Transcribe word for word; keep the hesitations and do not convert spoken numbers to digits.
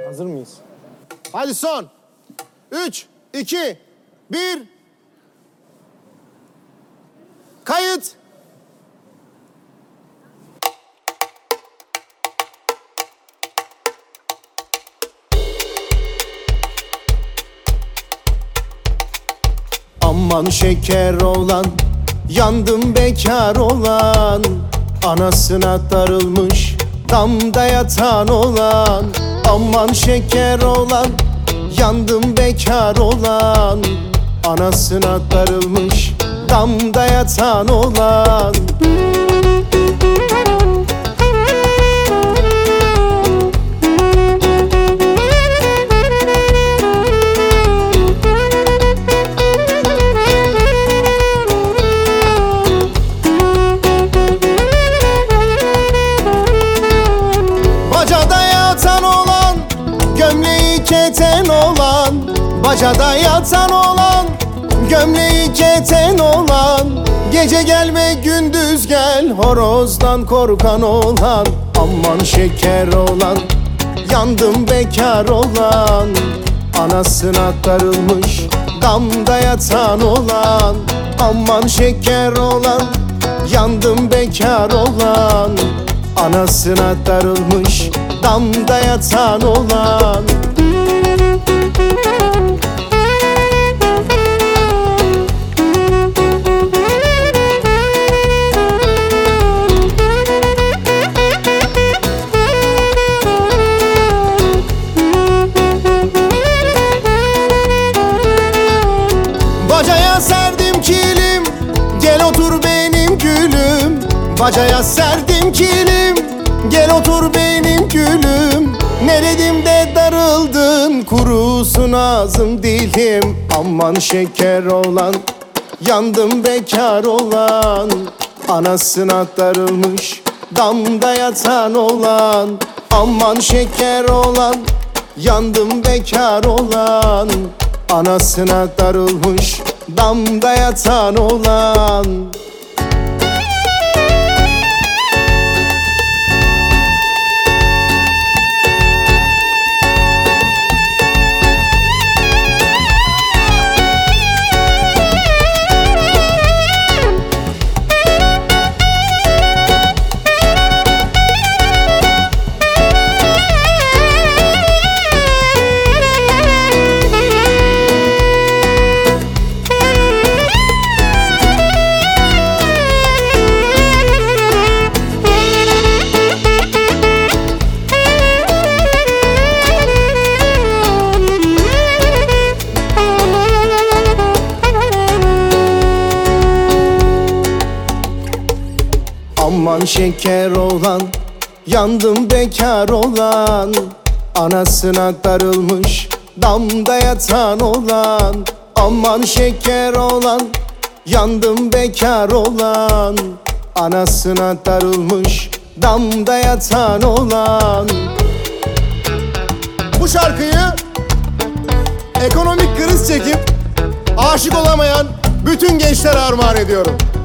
Hazır mıyız? Hadi son. Üç, iki, bir. Kayıt. Aman şeker olan, yandım bekar olan, anasına darılmış, damda yatan olan. Aman şeker olan, yandım bekar olan, anasına darılmış, damda yatan olan. Bacada yatan olan, gömleği keten olan. Bacada yatan olan, gömleği keten olan. Gece gelme gündüz gel, horozdan korkan olan. Aman şeker olan, yandım bekar olan, anasına darılmış, damda yatan olan. Aman şeker olan, yandım bekar olan, anasına darılmış, damda yatan olan. Bacaya serdim kilim, gel otur benim gülüm. Bacaya serdim kilim, gel otur benim gülüm. Neredim de darıldın, kurusun ağzım dilim. Aman şeker olan, yandım bekar olan, anasına darılmış, damda yatan olan. Aman şeker olan, yandım bekar olan, anasına darılmış, damda yatan olan. Aman şeker olan, yandım bekar olan, anasına darılmış, damda yatan olan. Aman şeker olan, yandım bekar olan, anasına darılmış, damda yatan olan. Bu şarkıyı ekonomik kriz çekip aşık olamayan bütün gençlere armağan ediyorum.